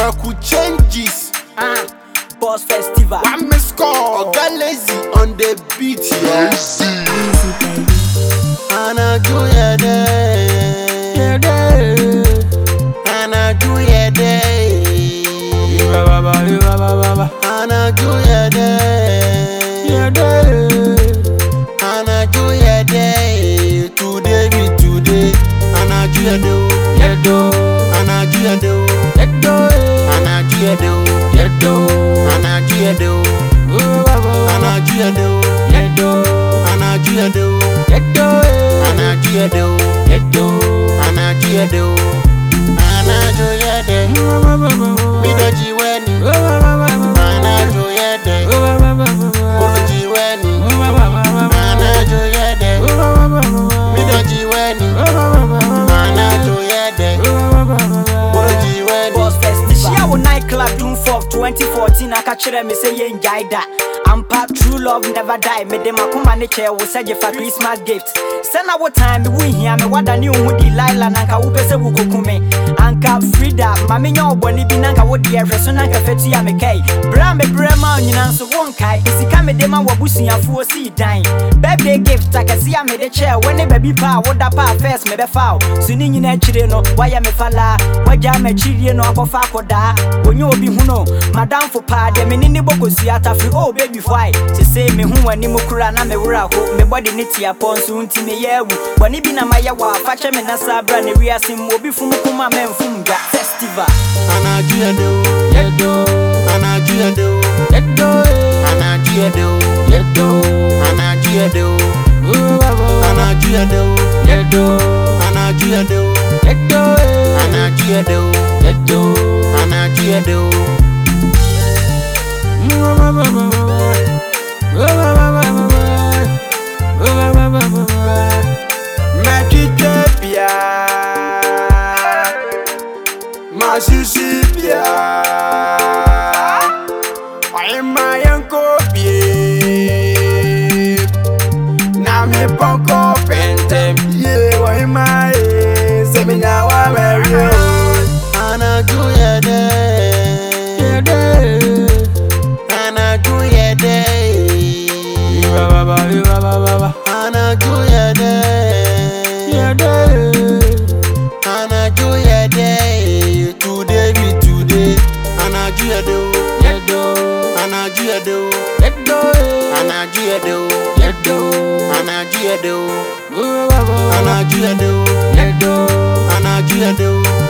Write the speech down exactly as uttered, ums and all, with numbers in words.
Kwaku changes. Ah, Boss Festival. One miss call. Oga lazy on the beat, yeah. And I do ya day, and I do ya day, and I do ya day, and I do ya day. Today be today, and I do ya do, and I do ya do, and I do ya do, and I do ya do, and I do ya do, and I do ya do. Anajiedo, Anajiedo, Anajiedo, Midojiweni, Anajiedo, Urujiweni, Anajiedo, Midojiweni, Anajiedo, Urujiweni. Boss Festival. She our nightclub June fourth, twenty fourteen. I catch them, me say ye enjoy that. I'm part true love never die. Me dem akuma nature we say for Christmas gift. Send our time we hear me what a new woody Lila nanka upese wukukume. Anka Frida, mami nyo boni binanka wodi ehwe so nanka feti ya mekay. Bra me brema nyina so wonkai. Isika me dem wabusi afuo si dan. Birthday gift akasi ya me de chair when baby pa woda pa first me be foul. Suni nyina chire no waya me fala. Waja me chire no akofa akoda. Onyo obi hu no madam fo pa de me ni bokosi atafri oh baby why. To say me hu wani mu kura na me wura ho. Me body ni tia ponso nti me yewu. Wani bi na maya wa fache me na sabra ne wiase mu obi fum kuma me mfum ga festival. Anajiedo, Yedo, Anajiedo, yedo, Anajiedo, yedo, Anajiedo, Anajiedo, Anajiedo, yedo, Anajiedo, yedo, Anajiedo, yedo, Anajiedo. Makitepia, Masisipia, Oima Yankopie, Nami Ponko Pentem, Ye, Oima, Semina Wamerio, Anna Juya Day, Anna Juya Day, Anna Juya Day. Today be today, Anajiedo, Anajiedo, Anajiedo, Anajiedo, Anajiedo, Anajiedo,